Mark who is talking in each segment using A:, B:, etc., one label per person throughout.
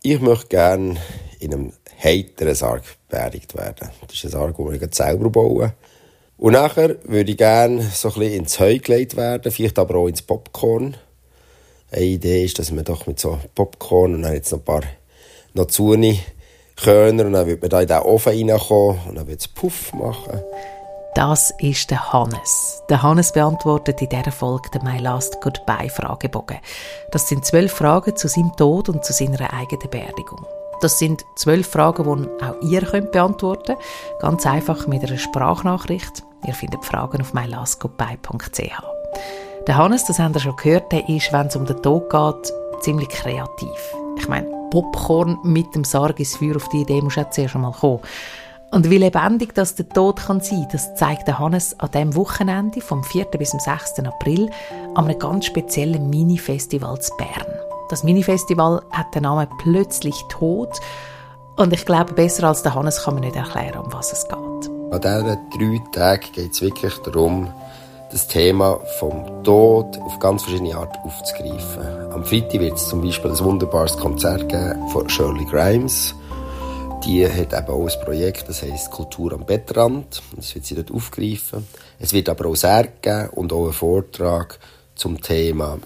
A: Ich möchte gerne in einem heiteren Sarg beerdigt werden. Das ist ein Sarg, den wir selber bauen. Und nachher würde ich gerne so ein bisschen ins Heu gelegt werden, vielleicht aber auch ins Popcorn. Eine Idee ist, dass man doch mit so Popcorn und dann jetzt noch ein paar Nazuni-Körner und dann würde man da in den Ofen reinkommen und dann würde es Puff machen.
B: Das ist der Hannes. Der Hannes beantwortet in dieser Folge den «My Last Goodbye»-Fragebogen. Das sind 12 Fragen zu seinem Tod und zu seiner eigenen Beerdigung. Das sind 12 Fragen, die auch ihr könnt beantworten könnt. Ganz einfach mit einer Sprachnachricht. Ihr findet die Fragen auf mylastgoodbye.ch. Der Hannes, das habt ihr schon gehört, der ist, wenn es um den Tod geht, ziemlich kreativ. Ich meine, Popcorn mit dem Sarg ins Feuer, auf die Idee muss auch zuerst einmal kommen. Und wie lebendig das der Tod kann sein, das zeigt der Hannes an diesem Wochenende vom 4. bis zum 6. April an einem ganz speziellen Mini-Festival in Bern. Das Mini-Festival hat den Namen «Plötzlich tot». Und ich glaube, besser als der Hannes kann man nicht erklären, um was es geht.
A: An diesen 3 Tagen geht es wirklich darum, das Thema vom Tod auf ganz verschiedene Art aufzugreifen. Am Freitag wird es zum Beispiel ein wunderbares Konzert geben von Shirley Grimes. Die hat eben auch ein Projekt, das heisst «Kultur am Bettrand». Das wird sie dort aufgreifen. Es wird aber auch Särge geben und auch einen Vortrag zum Thema,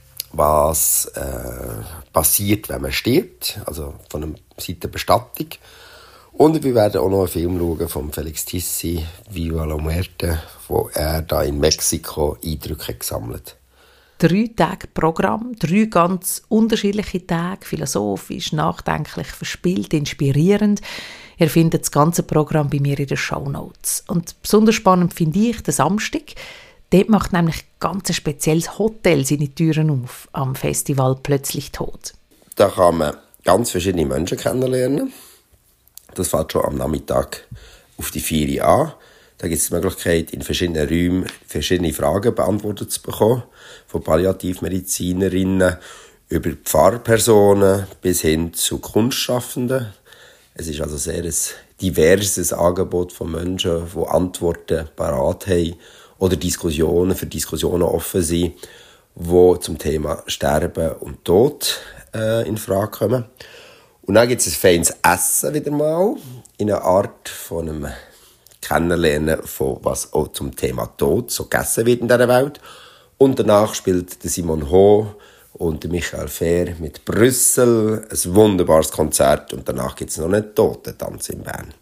A: was passiert, wenn man stirbt, also von einer Seite Bestattung. Und wir werden auch noch einen Film schauen von Felix Tissi, «Viva la Muerte», wo er da in Mexiko Eindrücke gesammelt hat.
B: 3 Tage Programm, 3 ganz unterschiedliche Tage, philosophisch, nachdenklich, verspielt, inspirierend. Ihr findet das ganze Programm bei mir in den Shownotes. Und besonders spannend finde ich den Samstag. Dort macht nämlich ganz ein spezielles Hotel seine Türen auf, am Festival «Plötzlich tot».
A: Da kann man ganz verschiedene Menschen kennenlernen. Das fängt schon am Nachmittag auf die 4 Uhr an. Da gibt es die Möglichkeit, in verschiedenen Räumen verschiedene Fragen beantwortet zu bekommen. Von Palliativmedizinerinnen über Pfarrpersonen bis hin zu Kunstschaffenden. Es ist also sehr ein diverses Angebot von Menschen, die Antworten parat haben oder für Diskussionen offen sind, die zum Thema Sterben und Tod in Frage kommen. Und dann gibt es ein feines Essen wieder mal, in einer Art von einem Kennenlernen von was auch zum Thema Tod so gegessen wird in dieser Welt. Und danach spielt der Simon Ho und der Michael Fehr mit Brüssel ein wunderbares Konzert und danach gibt es noch einen Totentanz in Bern.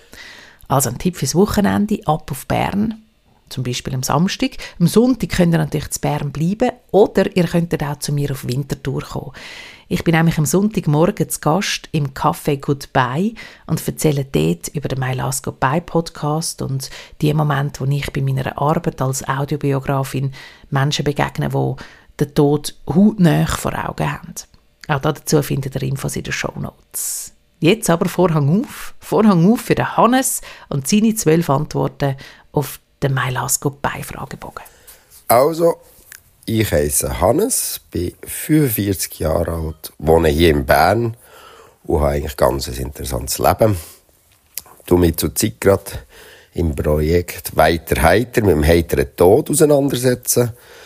B: Also ein Tipp fürs Wochenende, ab auf Bern, zum Beispiel am Samstag. Am Sonntag könnt ihr natürlich zu Bern bleiben oder ihr könnt auch zu mir auf Winterthur kommen. Ich bin nämlich am Sonntagmorgen zu Gast im Café Goodbye und erzähle dort über den «My Last Goodbye» Podcast und die Momente, wo ich bei meiner Arbeit als Audiobiografin Menschen begegne, die den Tod hautnah vor Augen haben. Auch dazu findet ihr Infos in den Shownotes. Jetzt aber Vorhang auf für den Hannes und seine 12 Antworten auf den «My Last Goodbye» Fragebogen.
A: Also, ich heisse Hannes, bin 45 Jahre alt, wohne hier in Bern und habe eigentlich ganz ein interessantes Leben. Ich tue mich zurzeit gerade im Projekt «Weiter heiter» mit dem heiteren Tod auseinandersetzen.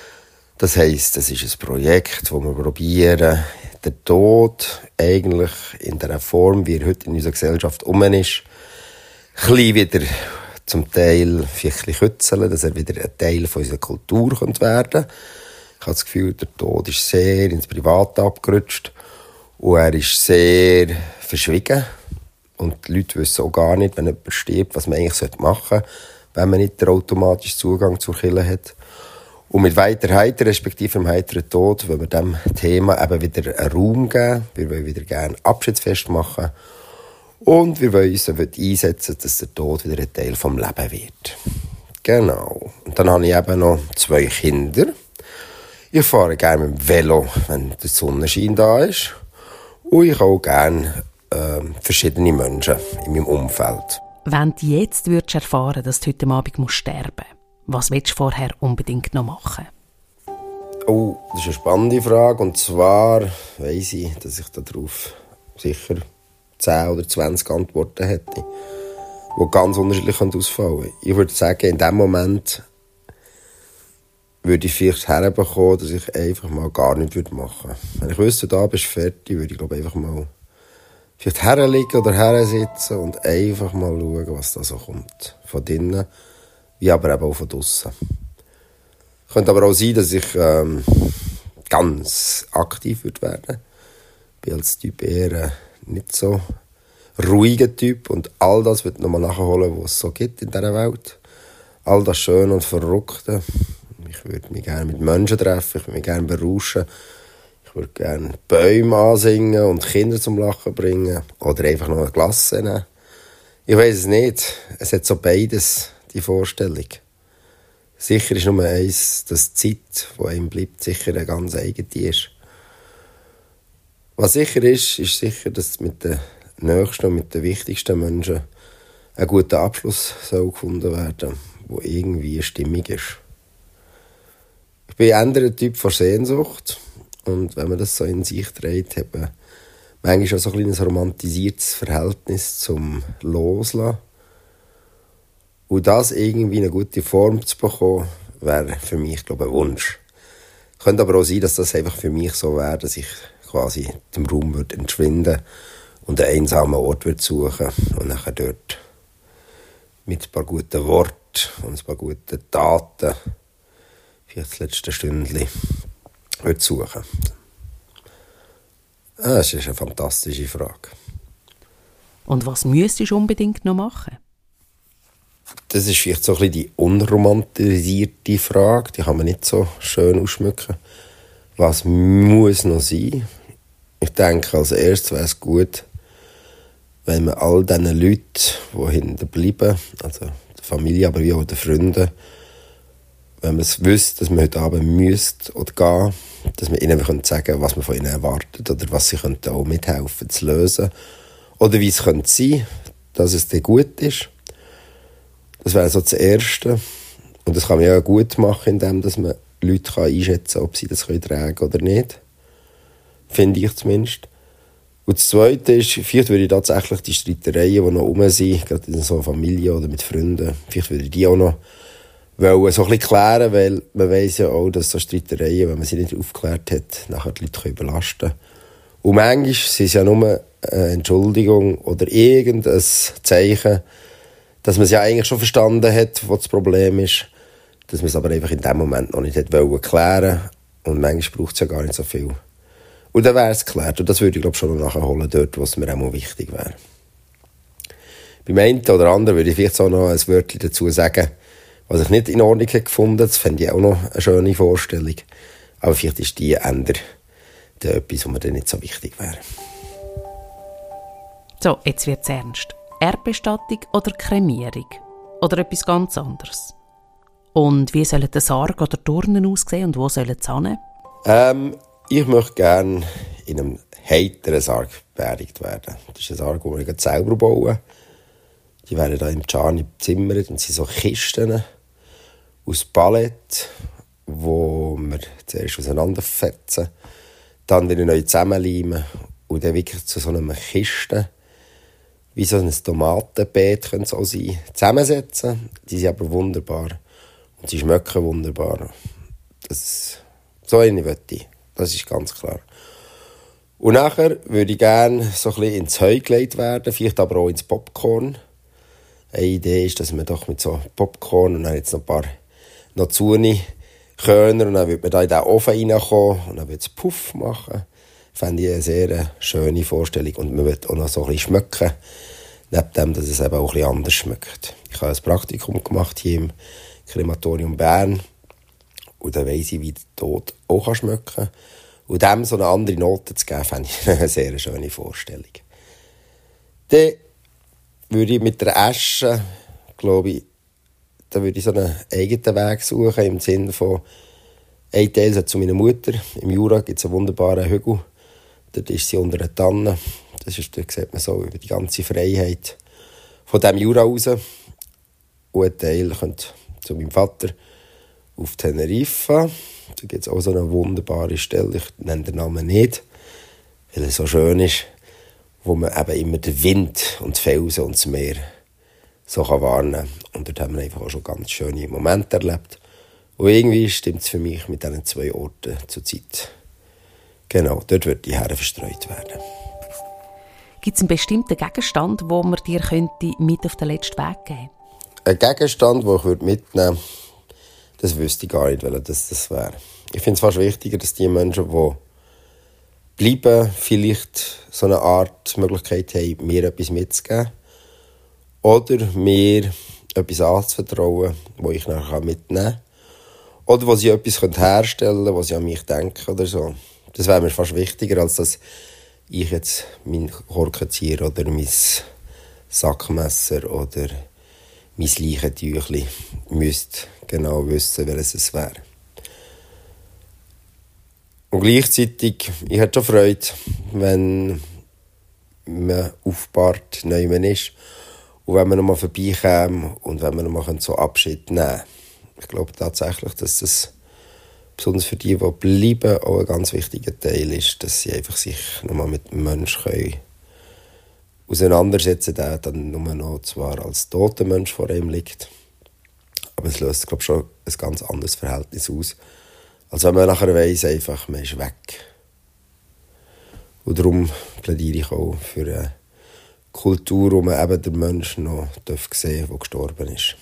A: Das heisst, es ist ein Projekt, wo wir probieren, den Tod eigentlich in der Form, wie er heute in unserer Gesellschaft ist, ein bisschen wieder zum Teil vielleicht ein bisschen kützeln, dass er wieder ein Teil von unserer Kultur werden könnte. Ich habe das Gefühl, der Tod ist sehr ins Private abgerutscht und er ist sehr verschwiegen. Und die Leute wissen auch gar nicht, wenn jemand stirbt, was man eigentlich machen sollte, wenn man nicht den automatischen Zugang zur Kirche hat. Und mit «Weiter heiter», respektive dem heiteren Tod, wollen wir diesem Thema eben wieder einen Raum geben. Wir wollen wieder gerne Abschiedsfest machen. Und wir wollen uns einsetzen, dass der Tod wieder ein Teil vom Leben wird. Genau. Und dann habe ich eben noch 2 Kinder. Ich fahre gerne mit dem Velo, wenn der Sonnenschein da ist. Und ich auch gerne verschiedene Menschen in meinem Umfeld.
B: Wenn du jetzt erfahren würdest, dass du heute Abend sterben musst, was willst du vorher unbedingt noch machen?
A: Oh, das ist eine spannende Frage. Und zwar weiss ich, dass ich darauf sicher 10 oder 20 Antworten hätte, die ganz unterschiedlich ausfallen können. Ich würde sagen, in dem Moment würde ich vielleicht herbekommen, dass ich einfach mal gar nichts machen würde. Wenn ich wüsste, da bist du fertig, würde ich glaube einfach mal vielleicht herliegen oder hersitzen und einfach mal schauen, was da so kommt. Von drinnen, wie aber eben auch von draussen. Könnte aber auch sein, dass ich ganz aktiv werden würde. Ich bin als Typ eher nicht so ruhiger Typ und all das wird nochmal nachholen, was es so gibt in dieser Welt. All das Schöne und Verrückte. Ich würde mich gerne mit Menschen treffen, ich würde mich gerne berauschen. Ich würde gerne Bäume ansingen und Kinder zum Lachen bringen. Oder einfach noch eine Glasse nehmen. Ich weiss es nicht. Es hat so beides, die Vorstellung. Sicher ist nur eins, dass die Zeit, die einem bleibt, sicher eine ganz eigene ist. Was sicher ist sicher, dass mit den nächsten und mit den wichtigsten Menschen ein guter Abschluss soll gefunden werden, wo irgendwie stimmig ist. Ich bin ein anderer Typ von Sehnsucht und wenn man das so in sich trägt, hat man manchmal auch so ein kleines romantisiertes Verhältnis zum Loslassen. Und das irgendwie in eine gute Form zu bekommen, wäre für mich, glaube ich, ein Wunsch. Könnte aber auch sein, dass das einfach für mich so wäre, dass ich quasi dem Raum würde entschwinden und einen einsamen Ort würde suchen und nachher dort mit ein paar guten Worten und ein paar guten Taten vielleicht das letzte Stündchen würde suchen. Das ist eine fantastische Frage.
B: Und was müsstest du unbedingt noch machen?
A: Das ist vielleicht so ein bisschen die unromantisierte Frage. Die kann man nicht so schön ausschmücken. Was muss noch sein? Ich denke, als erstes wäre es gut, wenn man all diesen Leuten, die hinterbleiben, also der Familie, aber wie auch den Freunden, wenn man es wüsste, dass man heute Abend müsste oder gehen, dass man ihnen sagen kann, was man von ihnen erwartet oder was sie könnten auch mithelfen zu lösen. Oder wie es könnte sein, dass es dann gut ist. Das wäre so das Erste. Und das kann man ja gut machen, indem dass man Leute einschätzen kann, ob sie das tragen können oder nicht. Finde ich zumindest. Und das Zweite ist, vielleicht würde ich tatsächlich die Streitereien, die noch rum sind, gerade in so einer Familie oder mit Freunden, vielleicht würde ich die auch noch wollen, so ein bisschen klären, weil man weiss ja auch, dass so Streitereien, wenn man sie nicht aufgeklärt hat, nachher die Leute überlasten können. Und manchmal sind es ja nur eine Entschuldigung oder irgendein Zeichen, dass man es ja eigentlich schon verstanden hat, was das Problem ist, dass man es aber einfach in dem Moment noch nicht klären wollte. Und manchmal braucht es ja gar nicht so viel. Und dann wäre es geklärt. Und das würde ich, glaube ich, schon noch nachholen, dort, wo es mir auch mal wichtig wäre. Beim einen oder anderen würde ich vielleicht auch noch ein Wörtchen dazu sagen, was ich nicht in Ordnung gefunden habe. Das fände ich auch noch eine schöne Vorstellung. Aber vielleicht ist die Ende etwas, was mir dann nicht so wichtig wäre.
B: So, jetzt wird es ernst. Erdbestattung oder Kremierung? Oder etwas ganz anderes? Und wie sollen der Sarg oder die Urnen aussehen und wo sollen sie hin?
A: Ich möchte gerne in einem heiteren Sarg beerdigt werden. Das ist ein Sarg, den wir selber bauen. Die werden da im Gianni gezimmert und sind so Kisten aus Palett, wo wir zuerst auseinanderfetzen, dann wieder neu zusammenleimen und dann wirklich zu so einer Kiste, wie so ein Tomatenbeet könnte es auch sein, zusammensetzen. Die sind aber wunderbar und sie schmecken wunderbar. So eine möchte ich. Das ist ganz klar. Und nachher würde ich gerne so ein bisschen ins Heu gelegt werden, vielleicht aber auch ins Popcorn. Eine Idee ist, dass man doch mit so Popcorn und dann jetzt noch ein paar Zuni-Körner und dann würde man da in den Ofen reinkommen und dann würde es Puff machen. Fände ich eine sehr schöne Vorstellung. Und man würde auch noch so ein bisschen schmecken, neben dem, dass es eben auch ein bisschen anders schmeckt. Ich habe ein Praktikum gemacht hier im Krematorium Bern. Und dann weiss ich, wie der Tod auch schmecken kann. Und dem so eine andere Note zu geben, fände ich eine sehr schöne Vorstellung. Dann würde ich mit der Asche, glaube ich, da würde ich so einen eigenen Weg suchen, im Sinne von, ein Teil zu meiner Mutter. Im Jura gibt es einen wunderbaren Hügel. Dort ist sie unter einer Tanne. Dort sieht man so über die ganze Freiheit von diesem Jura raus. Und ein Teil kommt zu meinem Vater auf Teneriffa. Da gibt es auch so eine wunderbare Stelle, ich nenne den Namen nicht, weil er so schön ist, wo man eben immer den Wind und die Felsen und das Meer so warnen kann. Und dort haben wir einfach auch schon ganz schöne Momente erlebt. Und irgendwie stimmt es für mich mit diesen 2 Orten zur Zeit. Genau, dort wird die Herren verstreut werden.
B: Gibt es einen bestimmten Gegenstand, wo man dir könnte mit auf den letzten Weg geben?
A: Ein Gegenstand, den ich mitnehmen würde, das wüsste ich gar nicht, welcher das wäre. Ich finde es fast wichtiger, dass die Menschen, die bleiben, vielleicht so eine Art Möglichkeit haben, mir etwas mitzugeben. Oder mir etwas anzuvertrauen, das ich nachher mitnehmen kann. Oder wo sie etwas herstellen können, wo sie an mich denken oder so. Das wäre mir fast wichtiger, als dass ich jetzt meinen Korkenzieher oder mein Sackmesser oder mein Leichentüchli müsste genau wissen, welches es wäre. Und gleichzeitig, ich hätte schon Freude, wenn man aufbahrt, neu man ist. Und wenn man noch mal vorbeikäme und wenn man noch mal so Abschied nehmen kann. Ich glaube tatsächlich, dass das besonders für die bleiben, auch ein ganz wichtiger Teil ist, dass sie einfach sich noch mal mit dem Menschen auseinandersetzen können, der dann nur noch zwar als toter Mensch vor ihm liegt, aber es löst, glaube ich, schon ein ganz anderes Verhältnis aus, als wenn man nachher weiss, einfach, man ist weg. Und darum plädiere ich auch für eine Kultur, wo man eben den Menschen noch sehen darf, der gestorben ist.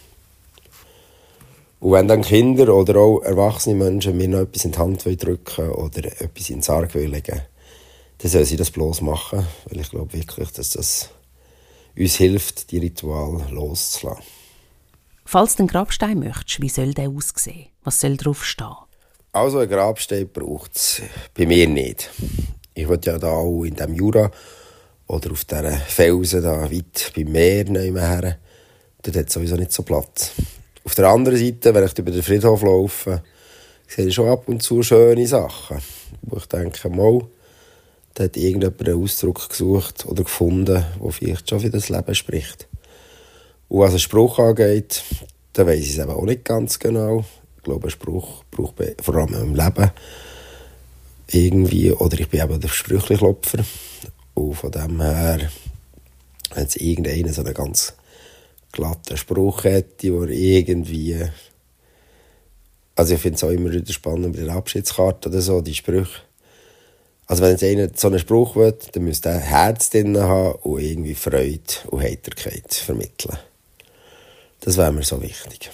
A: Und wenn dann Kinder oder auch erwachsene Menschen mir noch etwas in die Hand drücken oder etwas in den Sarg legen, dann sollen sie das bloß machen, weil ich glaube wirklich, dass das uns hilft, die Rituale loszulassen.
B: Falls du einen Grabstein möchtest, wie soll der aussehen? Was soll drauf stehen?
A: Also einen Grabstein braucht es bei mir nicht. Ich will ja da auch in diesem Jura oder auf diesen Felsen da weit beim Meer her, dort hat es sowieso nicht so Platz. Auf der anderen Seite, wenn ich über den Friedhof laufe, sehe ich schon ab und zu schöne Sachen, wo ich denke, mal, da hat irgendjemand einen Ausdruck gesucht oder gefunden, der vielleicht schon für das Leben spricht. Und was einen Spruch angeht, da weiss ich es eben auch nicht ganz genau. Ich glaube, ein Spruch braucht man vor allem im Leben irgendwie, oder ich bin eben der Sprüchliklopfer. Und von dem her, wenn es irgendeiner so einen ganz glatten Spruch hätte, der irgendwie... Also ich finde es auch immer wieder spannend bei der Abschiedskarte oder so, die Sprüche. Also wenn jetzt einer so einen Spruch will, dann müsste er Herz drin haben und irgendwie Freude und Heiterkeit vermitteln. Das wäre mir so wichtig.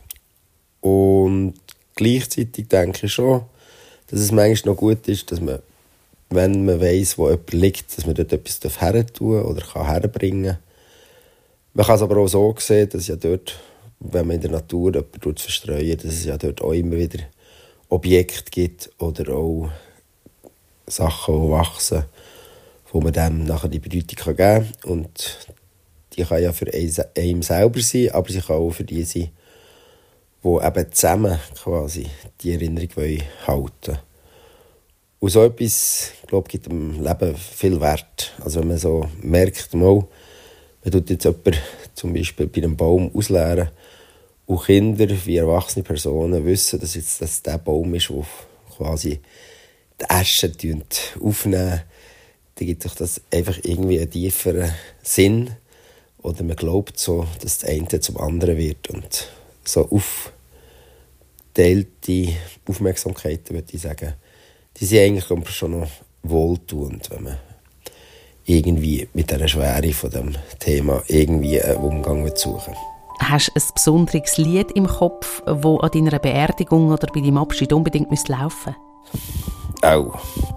A: Und gleichzeitig denke ich schon, dass es manchmal noch gut ist, dass man, wenn man weiss, wo jemand liegt, dass man dort etwas herzutun oder herbringen kann. Man kann es aber auch so sehen, dass ja dort, wenn man in der Natur jemanden verstreuen, dass es ja dort auch immer wieder Objekte gibt oder auch Sachen, die wachsen, wo man dem nachher die Bedeutung geben kann. Und die kann ja für einen selber sein, aber sie kann auch für die sein, die eben zusammen quasi die Erinnerung halten wollen. Und so etwas, glaube ich, gibt dem Leben viel Wert. Also wenn man so merkt, man tut jetzt jemanden zum Beispiel bei einem Baum ausleeren und Kinder wie erwachsene Personen wissen, dass jetzt das der Baum ist, der quasi die Asche aufnehmen, dann gibt sich das einfach irgendwie einen tieferen Sinn. Oder man glaubt so, dass das eine zum anderen wird. Und so aufteilte Aufmerksamkeiten, würde ich sagen, die sind eigentlich schon noch wohltuend, wenn man irgendwie mit dieser Schwere von dem Thema irgendwie einen Umgang suchen will.
B: Hast du ein besonderes Lied im Kopf, das an deiner Beerdigung oder bei deinem Abschied unbedingt laufen müsste?
A: Auch.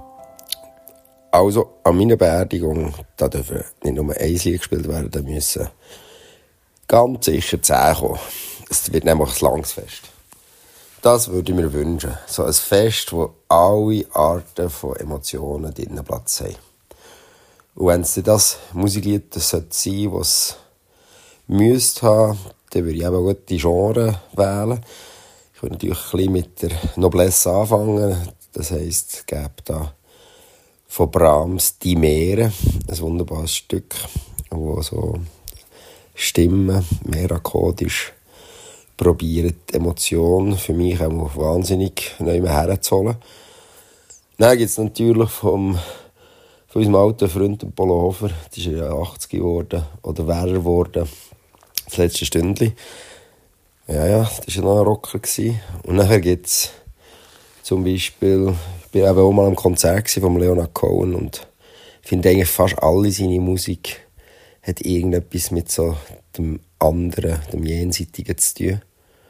A: Also, an meiner Beerdigung, da dürfen nicht nur ein Lied gespielt werden, da müssen ganz sicher 10 kommen. Es wird nämlich ein langes Fest. Das würde ich mir wünschen. So ein Fest, wo alle Arten von Emotionen drinnen Platz haben. Und wenn es das Musiklied sein sollte, was es müsste haben, dann würde ich eben gut die Genre wählen. Ich würde natürlich ein bisschen mit der Noblesse anfangen. Das heisst, es gäbe da von Brahms «Die Meere», ein wunderbares Stück, wo so Stimmen mehrakkordisch probieren, die Emotion für mich auch wahnsinnig neu herzuholen. Dann gibt es natürlich von unserem alten Freund Polo Hofer, die ist ja 80 geworden, oder wäre er geworden, das letzte Stündchen. Ja, das war ja noch ein Rocker. Und nachher gibt es zum Beispiel, ich war eben auch mal am Konzert von Leonard Cohen und Ich finde eigentlich fast alle seine Musik hat irgendetwas mit so dem anderen, dem Jenseitigen zu tun.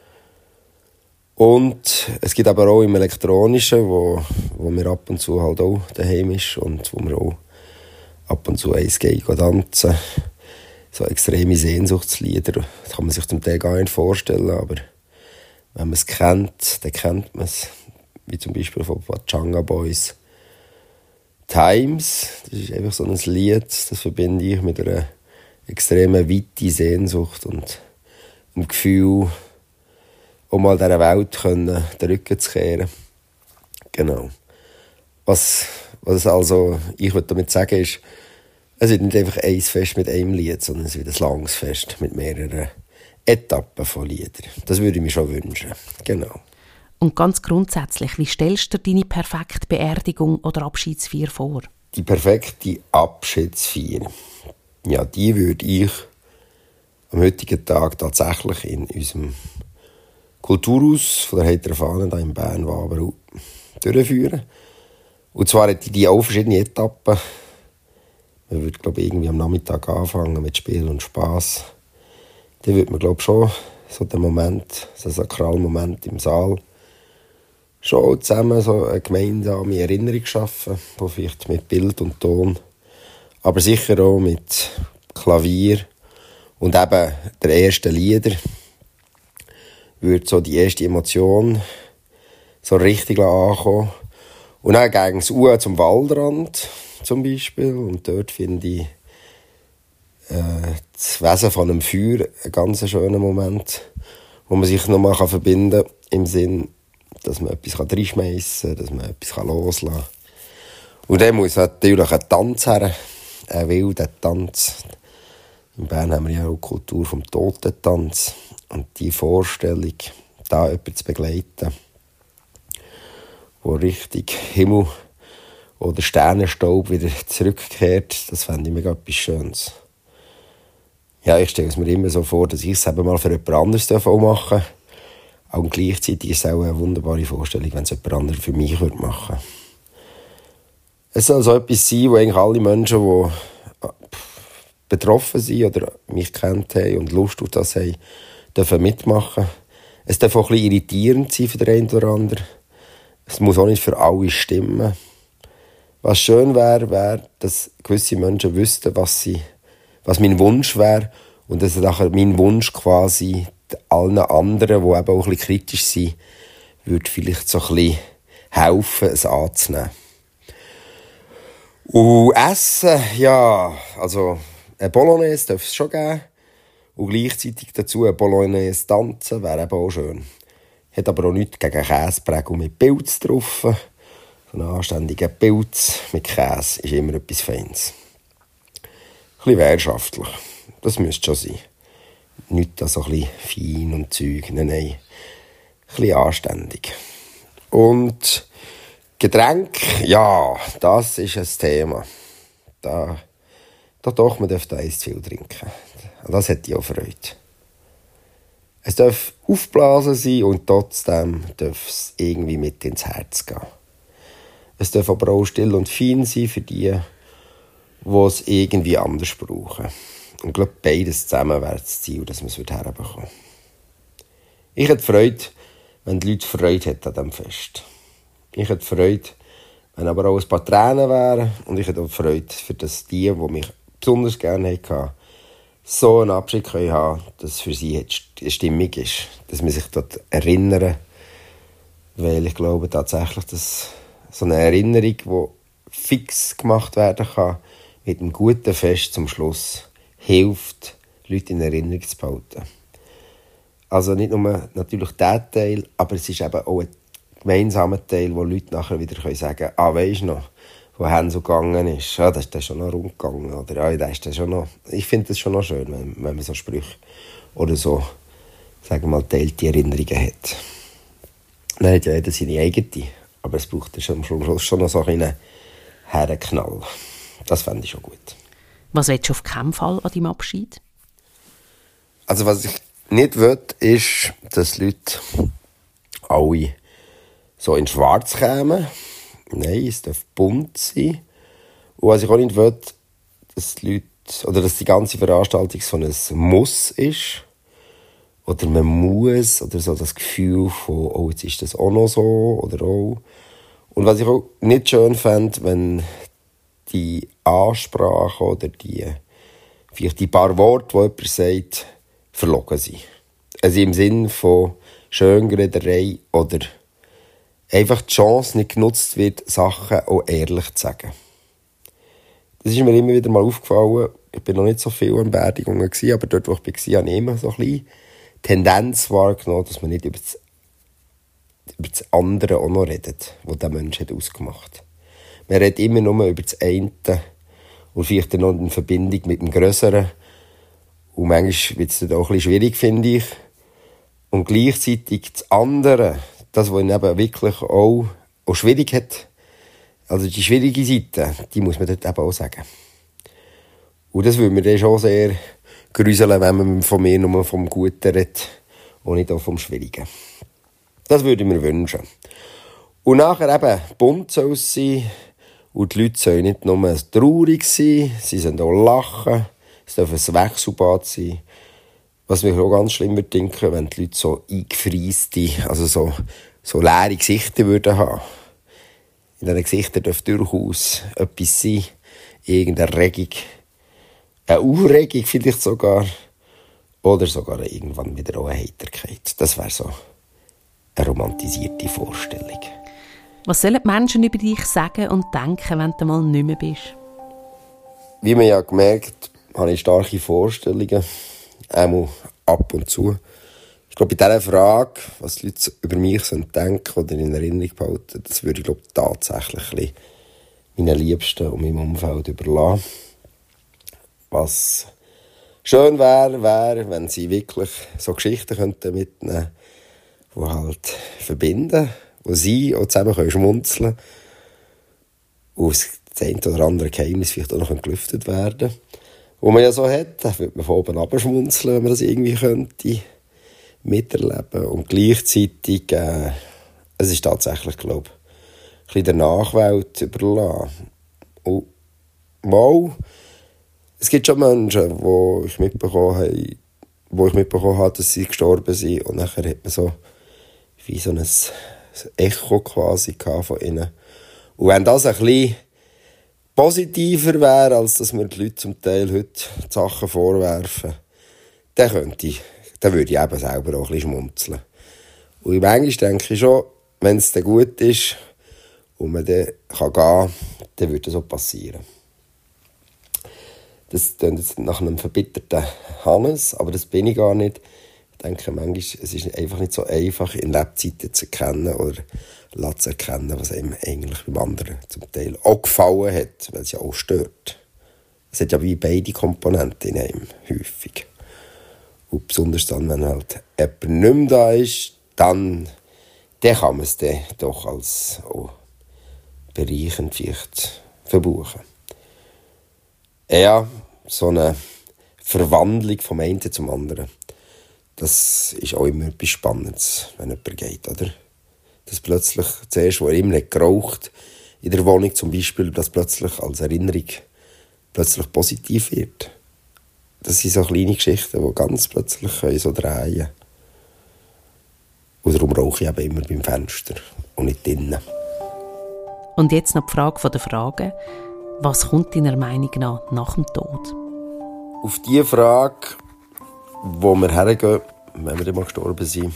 A: Und es gibt aber auch im Elektronischen, wo mir ab und zu halt auch daheim ist und wo wir auch ab und zu eins gehen tanzen. So extreme Sehnsuchtslieder, das kann man sich zum Teil gar nicht vorstellen, aber wenn man es kennt, dann kennt man es. Wie zum Beispiel von Pachanga Boys. Times, das ist einfach so ein Lied, das verbinde ich mit einer extremen weiten Sehnsucht und dem Gefühl, um mal dieser Welt den Rücken zu kehren. Genau. Was also ich würde damit sagen ist, es wird nicht einfach ein Fest mit einem Lied, sondern es wird ein langes Fest mit mehreren Etappen von Liedern. Das würde ich mir schon wünschen. Genau.
B: Und ganz grundsätzlich, wie stellst du dir deine perfekte Beerdigung oder Abschiedsfeier vor?
A: Die perfekte Abschiedsfeier, ja, die würde ich am heutigen Tag tatsächlich in unserem Kulturhaus von der Heiteren Fahne hier in Bern-Waberau durchführen. Und zwar hätte die auch verschiedene Etappen. Man würde, glaube ich, irgendwie am Nachmittag anfangen mit Spiel und Spass. Dann würde man, glaube ich, schon so den Moment, so einen sakralen Moment im Saal, schon zusammen so eine gemeinsame Erinnerung schaffen, die vielleicht mit Bild und Ton, aber sicher auch mit Klavier und eben der ersten Lieder, würde so die erste Emotion so richtig ankommen. Und dann gegen das Uhr zum Waldrand zum Beispiel. Und dort finde ich das Wesen von einem Feuer einen ganz schönen Moment, wo man sich nochmal verbinden kann, im Sinn, dass man etwas reinschmeissen kann, dass man etwas loslassen kann. Und dann muss natürlich ein Tanz her, ein wilder Tanz. In Bern haben wir ja auch die Kultur vom Totentanz. Und die Vorstellung, da jemanden zu begleiten, wo richtig Himmel oder Sternenstaub wieder zurückkehrt, das fände ich mega etwas Schönes. Ja, ich stelle es mir immer so vor, dass ich es eben mal für jemand anderes auch machen darf. Und gleichzeitig ist es auch eine wunderbare Vorstellung, wenn es jemand anderes für mich machen würde. Es soll so etwas sein, wo eigentlich alle Menschen, die betroffen sind oder mich kennt haben und Lust auf das haben, dürfen mitmachen. Es darf auch ein bisschen irritierend sein für den einen oder anderen. Es muss auch nicht für alle stimmen. Was schön wäre, dass gewisse Menschen wüssten, was mein Wunsch wäre und dass nachher mein Wunsch quasi allen anderen, die eben auch ein bisschen kritisch sind, würde vielleicht so ein bisschen helfen, es anzunehmen. Und Essen, ja, also eine Bolognese darf es schon geben. Und gleichzeitig dazu eine Bolognese tanzen wäre eben auch schön. Hat aber auch nichts gegen Käseprägel mit Pilz drauf. So ein anständiger Pilz mit Käse ist immer etwas Feines. Ein bisschen wirtschaftlich. Das müsste schon sein. Nicht so ein bisschen fein und Zeug. Nein. Ein bisschen anständig. Und Getränk, ja, das ist ein Thema. Da doch, man darf eins zu viel trinken. Das hätte ich auch Freude. Es darf aufblasen sein und trotzdem darf es irgendwie mit ins Herz gehen. Es darf aber auch still und fein sein für die es irgendwie anders brauchen. Und ich glaube, beides zusammen wäre das Ziel, dass man es herbekommen. Ich hätte Freude, wenn die Leute Freude hätten an diesem Fest. Ich hätte Freude, wenn aber auch ein paar Tränen wären. Und ich hätte auch Freude, für das die mich besonders gerne hatten, so einen Abschied können haben, dass es für sie stimmig ist. Dass man sich dort erinnern. Weil ich glaube tatsächlich, dass so eine Erinnerung, die fix gemacht werden kann, mit einem guten Fest zum Schluss, hilft, Leute in Erinnerung zu behalten. Also nicht nur natürlich dieser Teil, aber es ist eben auch ein gemeinsamer Teil, wo Leute nachher wieder sagen können, weisst du noch, wohin so gegangen ist. Ja, das ist schon noch rund gegangen. Oder das ist schon noch. Ich finde es schon noch schön, wenn man so Sprüche oder so, sagen wir mal, teilte Erinnerungen hat. Dann hat ja jeder seine eigene, aber es braucht am Schluss schon noch so einen Herrenknall. Das fände ich schon gut.
B: Was willst du auf keinen Fall an deinem Abschied?
A: Also was ich nicht will, ist, dass Leute alle so in Schwarz kämen. Nein, es darf bunt sein. Und was ich auch nicht will, dass die Leute, oder dass die ganze Veranstaltung so ein Muss ist, oder man muss, oder so das Gefühl von, oh, jetzt ist das auch noch so, oder auch. Und was ich auch nicht schön fände, wenn die Ansprache oder vielleicht die paar Worte, die jemand sagt, verlogen sind. Also im Sinn von Schönrederei oder einfach die Chance nicht genutzt wird, Sachen auch ehrlich zu sagen. Das ist mir immer wieder mal aufgefallen. Ich war noch nicht so viel an Beerdigungen, aber dort, wo ich war, habe ich immer so ein bisschen Tendenz wahrgenommen, dass man nicht über das andere auch noch redet, was der Mensch hat ausgemacht hat. Man redet immer nur über das eine und vielleicht dann noch in Verbindung mit dem Grösseren. Und manchmal wird es dann auch ein bisschen schwierig, finde ich. Und gleichzeitig das andere, das, was ihn eben wirklich auch schwierig hat, also die schwierige Seite, die muss man dort eben auch sagen. Und das würde mir dann schon sehr gruseln, wenn man von mir nur vom Guten redet und nicht auch vom Schwierigen. Das würde ich mir wünschen. Und nachher eben bunt soll es sein. Und die Leute sollen nicht nur traurig sein, sie sollen auch lachen. Es darf ein Wechselbad sein. Was mich auch ganz schlimm würde denken, wenn die Leute so eingefrieste, also so leere Gesichter würden haben. In diesen Gesichtern darf durchaus etwas sein. Irgendeine Regung. Eine Aufregung vielleicht sogar. Oder sogar irgendwann wieder auch eine Heiterkeit. Das wäre so eine romantisierte Vorstellung.
B: Was sollen die Menschen über dich sagen und denken, wenn du mal nicht mehr bist?
A: Wie man ja gemerkt, habe ich starke Vorstellungen. Einmal ab und zu. Ich glaube, bei dieser Frage, was die Leute über mich denken oder in Erinnerung behalten, das würde ich glaube tatsächlich meinen Liebsten und meinem Umfeld überlassen. Was schön wäre, wenn sie wirklich so Geschichten mitnehmen könnten, die halt verbinden, wo sie auch zusammen schmunzeln können. Und das eine oder andere Geheimnis vielleicht auch noch gelüftet werden. Wo man ja so hat, da würde man von oben runterschmunzeln, wenn man das irgendwie könnte miterleben. Und gleichzeitig, es ist tatsächlich, glaube ich, ein bisschen der Nachwelt überlassen. Und mal, es gibt schon Menschen, wo ich mitbekommen habe, dass sie gestorben sind. Und nachher hat man so wie so ein Echo quasi von ihnen. Und wenn das ein bisschen positiver wäre, als dass mir die Leute zum Teil heute die Sachen vorwerfen, dann würde ich eben selber auch ein bisschen schmunzeln. Und manchmal denke ich schon, wenn es dann gut ist und man dann gehen kann, dann würde das auch passieren. Das klingt jetzt nach einem verbitterten Hannes, aber das bin ich gar nicht. Ich denke manchmal, es ist einfach nicht so einfach, in Lebzeiten zu erkennen oder zu erkennen, was einem eigentlich beim anderen zum Teil auch gefallen hat, weil es ja auch stört. Es hat ja wie beide Komponenten in einem häufig. Und besonders dann, wenn halt jemand nicht mehr da ist, dann kann man es dann doch als auch bereichernd vielleicht verbuchen. Ja, so eine Verwandlung vom einen zum anderen. Das ist auch immer etwas Spannendes, wenn jemand geht, oder? Dass plötzlich, zuerst, wo er immer nicht geraucht, in der Wohnung zum Beispiel, dass plötzlich als Erinnerung plötzlich positiv wird. Das sind so kleine Geschichten, die ganz plötzlich so drehen können. Und darum rauche ich eben immer beim Fenster und nicht drinnen.
B: Und jetzt noch die Frage der Fragen. Was kommt deiner Meinung nach dem Tod?
A: Auf die Frage, wo wir hergehen, wenn wir dann mal gestorben sind,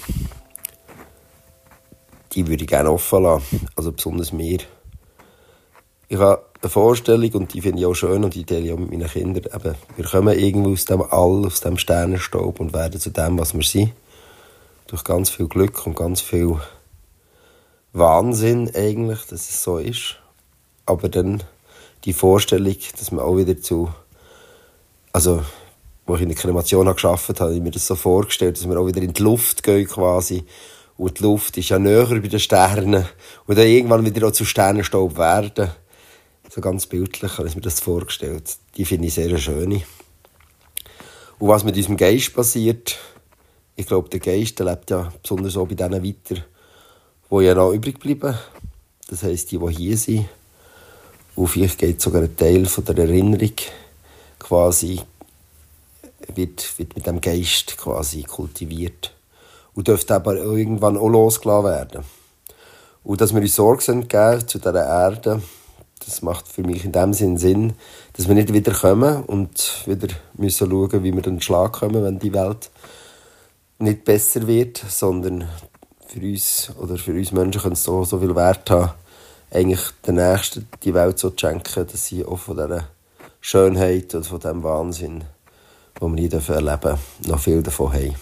A: die würde ich gerne offen lassen. Also besonders mir. Ich habe eine Vorstellung und die finde ich auch schön und die teile ich auch mit meinen Kindern. Eben, wir kommen irgendwo aus dem All, aus dem Sternenstaub und werden zu dem, was wir sind. Durch ganz viel Glück und ganz viel Wahnsinn eigentlich, dass es so ist. Aber dann die Vorstellung, dass man auch wieder also, wo ich in der Kremation gearbeitet habe, habe ich mir das so vorgestellt, dass wir auch wieder in die Luft gehen quasi. Und die Luft ist ja näher bei den Sternen. Und dann irgendwann wieder auch zu Sternenstaub werden. So ganz bildlich habe ich mir das vorgestellt. Die finde ich sehr schön. Und was mit unserem Geist passiert, ich glaube, der Geist der lebt ja besonders auch bei denen weiter, die ja noch übrig bleiben. Das heisst, die hier sind. Und vielleicht geht sogar ein Teil von der Erinnerung quasi, wird mit dem Geist quasi kultiviert. Und dürfte aber irgendwann auch losgelassen werden. Und dass wir uns Sorge geben zu dieser Erde, das macht für mich in dem Sinn, dass wir nicht wieder kommen und wieder müssen schauen, wie wir den Schlag kommen, wenn die Welt nicht besser wird, sondern für uns Menschen könnte es so viel Wert haben, eigentlich den Nächsten die Welt so zu schenken, dass sie auch von dieser Schönheit und von diesem Wahnsinn, den wir hier erleben dürfen, noch viel davon haben.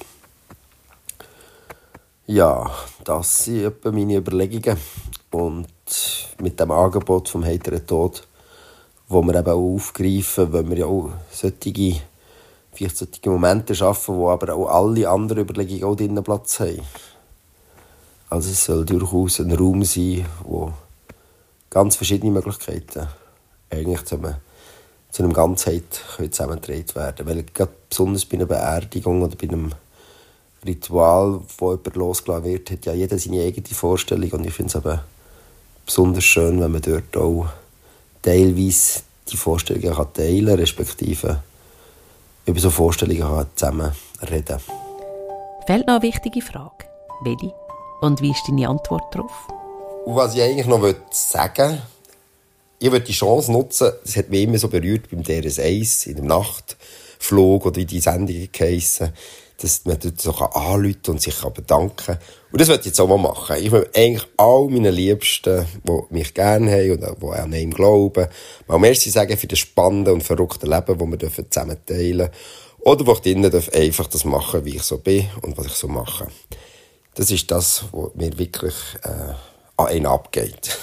A: Ja, das sind etwa meine Überlegungen. Und mit dem Angebot vom heiteren Tod, wo wir eben auch aufgreifen, wenn wir ja auch solche Momente schaffen, wo aber auch alle anderen Überlegungen auch drinnen Platz haben. Also es soll durchaus ein Raum sein, wo ganz verschiedene Möglichkeiten eigentlich zu einem Ganzheit zusammengetragen werden. Weil gerade besonders bei einer Beerdigung oder bei einem Ritual, wo jemand losgelassen wird, hat ja jeder seine eigene Vorstellung. Und ich finde es eben besonders schön, wenn man dort auch teilweise die Vorstellungen teilen kann, respektive über so Vorstellungen zusammen reden.
B: Fällt noch eine wichtige Frage. Welche? Und wie ist deine Antwort darauf?
A: Und was ich eigentlich noch sagen will, ich würde die Chance nutzen, das hat mich immer so berührt beim DRS1, in dem Nachtflug oder wie die Sendung geheissen, dass man dort so anrufen und sich bedanken kann. Und das würde ich jetzt auch mal machen. Ich will eigentlich all meinen Liebsten, die mich gerne haben und die an ihn glauben, mal merci sagen für das spannende und verrückte Leben, das wir zusammen teilen dürfen. Oder wo ich drinnen einfach das machen, wie ich so bin und was ich so mache. Das ist das, was mir wirklich an einen abgeht.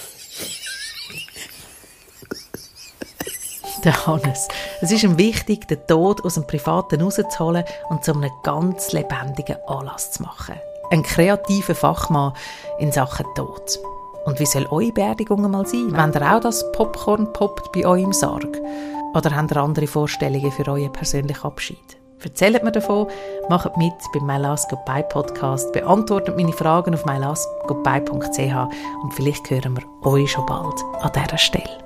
B: Der Hannes. Es ist ihm wichtig, den Tod aus dem Privaten rauszuholen und zu einem ganz lebendigen Anlass zu machen. Ein kreativer Fachmann in Sachen Tod. Und wie soll eure Beerdigung mal sein? Wollt ihr auch das Popcorn poppt bei euch im Sarg? Oder habt ihr andere Vorstellungen für euren persönlichen Abschied? Erzählt mir davon, macht mit beim My Last Goodbye Podcast, beantwortet meine Fragen auf mylastgoodbye.ch und vielleicht hören wir euch schon bald an dieser Stelle.